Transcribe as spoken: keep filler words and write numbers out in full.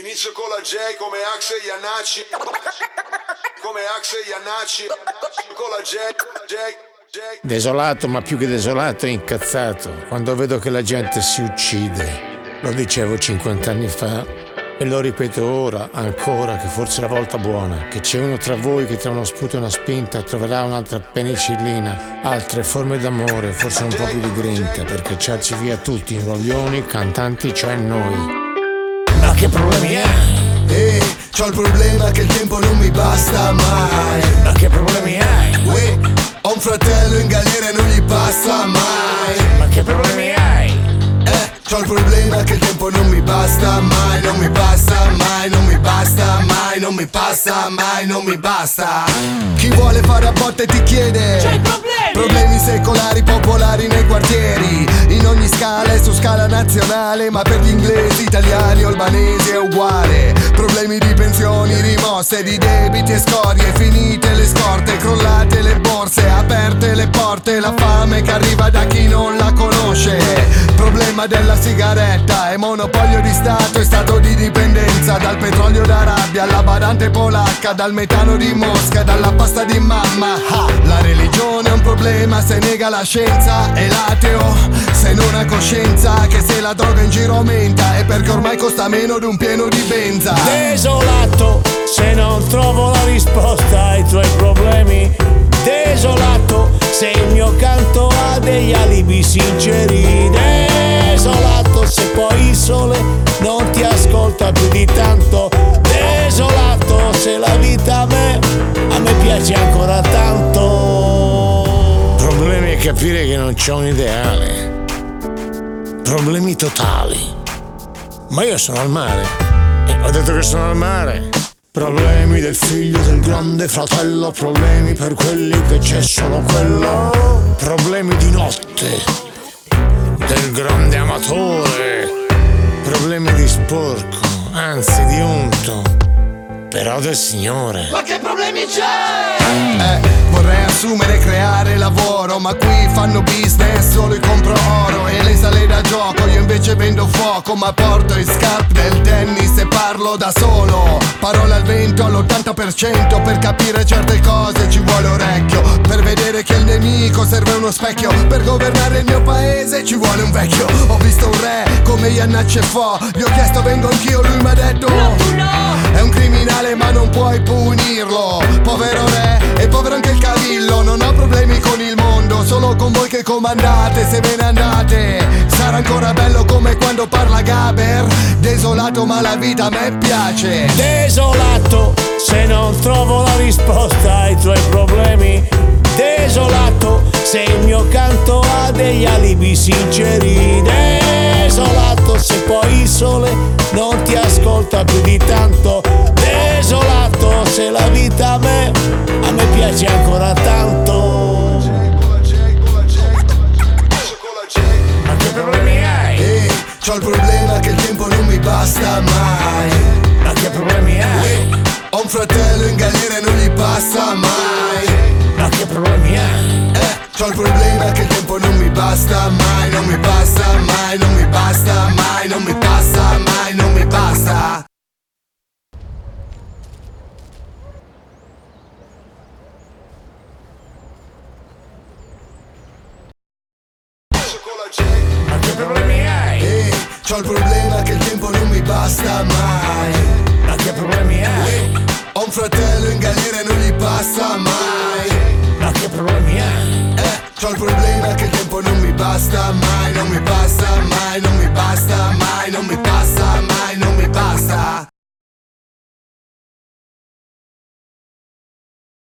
Inizio con la J come Axe e Iannacci. Come Axe e Iannacci. Con la J, J, J. Desolato, ma più che desolato, incazzato quando vedo che la gente si uccide. Lo dicevo cinquanta anni fa e lo ripeto ora ancora, che forse è la volta buona, che c'è uno tra voi che tra uno sputo e una spinta troverà un'altra penicillina, altre forme d'amore, forse un po' più di grinta, per cacciarci via tutti i roglioni, cantanti, cioè noi. Ma che problemi hai? Ehi, c'ho il problema che il tempo non mi basta mai. Ma che problemi hai? Uè, ho un fratello in galera e non gli passa mai. Ma che problemi hai? Eh, c'ho il problema che il tempo non mi basta mai. Non mi basta mai, non mi basta mai. Non mi passa mai, non mi basta. Chi vuole fare a botte ti chiede. C'hai problemi? Problemi secolari, popolari nei quartieri, in ogni scala e su scala nazionale. Ma per gli inglesi, italiani o albanesi è uguale. Problemi di pensioni rimosse, di debiti e scorie, finite le scorte, crollate le borse, aperte le porte, la fame che arriva da chi non la conosce. Problema della sigaretta e monopolio di Stato e stato di dipendenza, dal petrolio d'Arabia alla badante polacca, dal metano di Mosca, dalla pasta di mamma. Ha! La religione è un problema se nega la scienza, e l'ateo se non ha coscienza che se la droga in giro aumenta è perché ormai costa meno di un pieno di benza. Desolato se non trovo la risposta ai tuoi problemi. Desolato se il mio canto ha degli alibi sinceri. Desolato se poi il sole non ti ascolta più di tanto. Desolato se la vita a me, a me piace ancora tanto. Problemi è capire che non c'ho un ideale. Problemi totali. Ma io sono al mare. Eh, ho detto che sono al mare. Problemi del figlio del grande fratello, problemi per quelli che c'è solo quello, problemi di notte del grande amatore, problemi di sporco, anzi di unto, però del Signore. Ma che problemi c'è? Eh, vorrei assumere e creare lavoro, ma qui fanno business solo il compro oro e le sale da gioco. Io invece vendo fuoco, ma porto i scarp del tennis e parlo da solo. Parole al vento all'ottanta per cento, per capire certe cose ci vuole orecchio. Per vedere che il nemico serve uno specchio, per governare il mio paese ci vuole un vecchio. Ho visto un re come Iannacci e Fo, gli ho chiesto vengo anch'io, lui mi ha detto no, tu no. È un criminale ma non puoi punirlo. Povero re e povero anche il cavillo. Non ho problemi con il mondo, solo con voi che comandate. Se ve ne andate sarà ancora bello come quando parla Gaber. Desolato ma la vita a me piace. Desolato se non trovo la risposta ai tuoi problemi. Desolato se il mio canto ha degli alibi sinceri. Desolato se poi il sole non ti ascolta più di tanto. Desolato se la vita a me, a me piace ancora tanto. Ma che problemi hai? Ehi, c'ho il problema che il tempo non mi basta mai. Ma che problemi hai? Ho un fratello in galera e non gli passa mai. Ma che problemi hai? Eh, c'ho il problema che il tempo non mi basta mai. Non mi basta mai, non mi basta mai. Non mi passa mai, non mi basta. Ma che problemi hai? Ehi, c'ho il problema che il tempo non mi basta mai. Ma che problemi hai? Ho un fratello in galera e non gli passa mai. Ma che problemi hai? Eh, c'ho il problema che il tempo non mi basta mai. Non mi basta mai, non mi basta mai.